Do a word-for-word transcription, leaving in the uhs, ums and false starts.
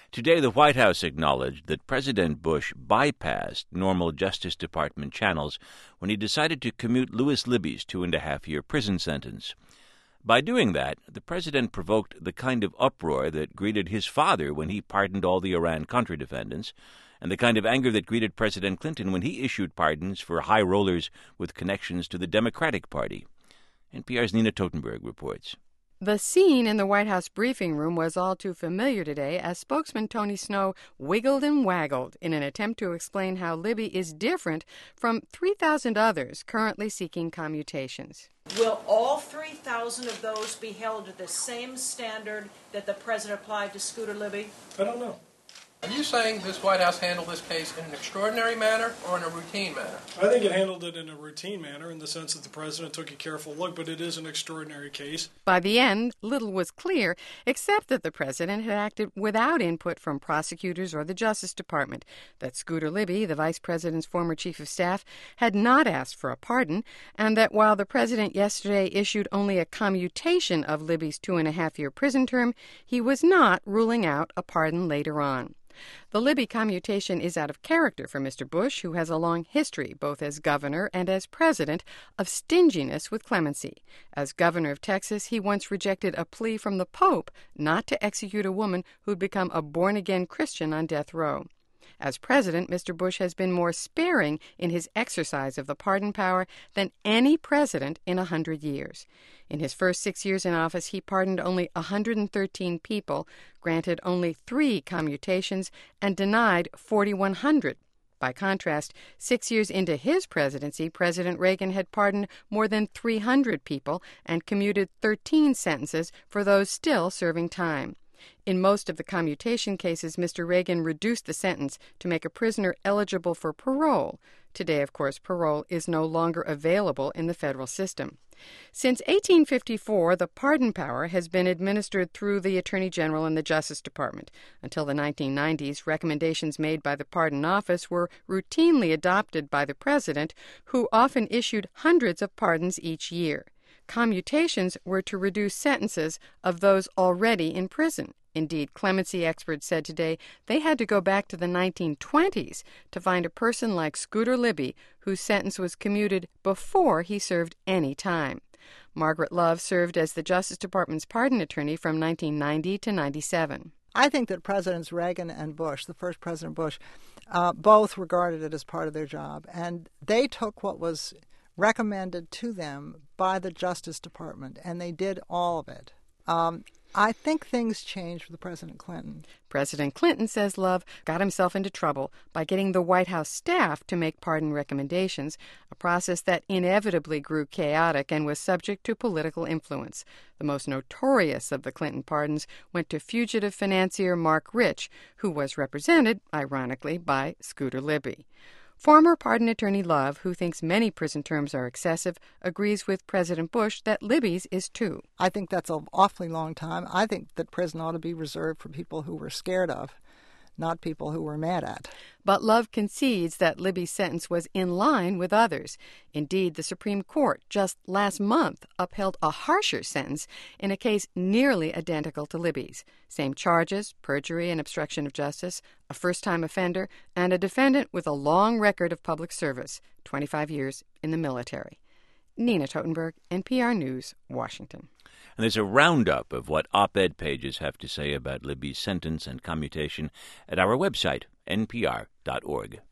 Today, the White House acknowledged that President Bush bypassed normal Justice Department channels when he decided to commute Louis Libby's two-and-a-half-year prison sentence. By doing that, the president provoked the kind of uproar that greeted his father when he pardoned all the Iran-Contra defendants, and the kind of anger that greeted President Clinton when he issued pardons for high rollers with connections to the Democratic Party. N P R's Nina Totenberg reports. The scene in the White House briefing room was all too familiar today as spokesman Tony Snow wiggled and waggled in an attempt to explain how Libby is different from three thousand others currently seeking commutations. Will all three thousand of those be held to the same standard that the president applied to Scooter Libby? I don't know. Are you saying this White House handled this case in an extraordinary manner or in a routine manner? I think it handled it in a routine manner in the sense that the president took a careful look, but it is an extraordinary case. By the end, little was clear, except that the president had acted without input from prosecutors or the Justice Department, that Scooter Libby, the vice president's former chief of staff, had not asked for a pardon, and that while the president yesterday issued only a commutation of Libby's two-and-a-half-year prison term, he was not ruling out a pardon later on. The Libby commutation is out of character for Mister Bush, who has a long history, both as governor and as president, of stinginess with clemency. As governor of Texas, he once rejected a plea from the Pope not to execute a woman who'd become a born-again Christian on death row. As president, Mister Bush has been more sparing in his exercise of the pardon power than any president in a hundred years. In his first six years in office, he pardoned only one hundred thirteen people, granted only three commutations, and denied four thousand one hundred. By contrast, six years into his presidency, President Reagan had pardoned more than three hundred people and commuted thirteen sentences for those still serving time. In most of the commutation cases, Mister Reagan reduced the sentence to make a prisoner eligible for parole. Today, of course, parole is no longer available in the federal system. Since eighteen fifty-four, the pardon power has been administered through the Attorney General and the Justice Department. Until the nineteen nineties, recommendations made by the Pardon Office were routinely adopted by the President, who often issued hundreds of pardons each year. Commutations were to reduce sentences of those already in prison. Indeed, clemency experts said today they had to go back to the nineteen twenties to find a person like Scooter Libby whose sentence was commuted before he served any time. Margaret Love served as the Justice Department's pardon attorney from nineteen ninety to ninety-seven. I think that Presidents Reagan and Bush, the first President Bush, uh, both regarded it as part of their job, and they took what was recommended to them by the Justice Department, and they did all of it. Um, I think things changed with President Clinton. President Clinton, says Love, got himself into trouble by getting the White House staff to make pardon recommendations, a process that inevitably grew chaotic and was subject to political influence. The most notorious of the Clinton pardons went to fugitive financier Marc Rich, who was represented, ironically, by Scooter Libby. Former pardon attorney Love, who thinks many prison terms are excessive, agrees with President Bush that Libby's is too. I think that's an awfully long time. I think that prison ought to be reserved for people who we're scared of, not people who we're mad at. But Love concedes that Libby's sentence was in line with others. Indeed, the Supreme Court just last month upheld a harsher sentence in a case nearly identical to Libby's. Same charges, perjury and obstruction of justice, a first-time offender, and a defendant with a long record of public service, twenty-five years in the military. Nina Totenberg, N P R News, Washington. And there's a roundup of what op-ed pages have to say about Libby's sentence and commutation at our website, N P R dot org.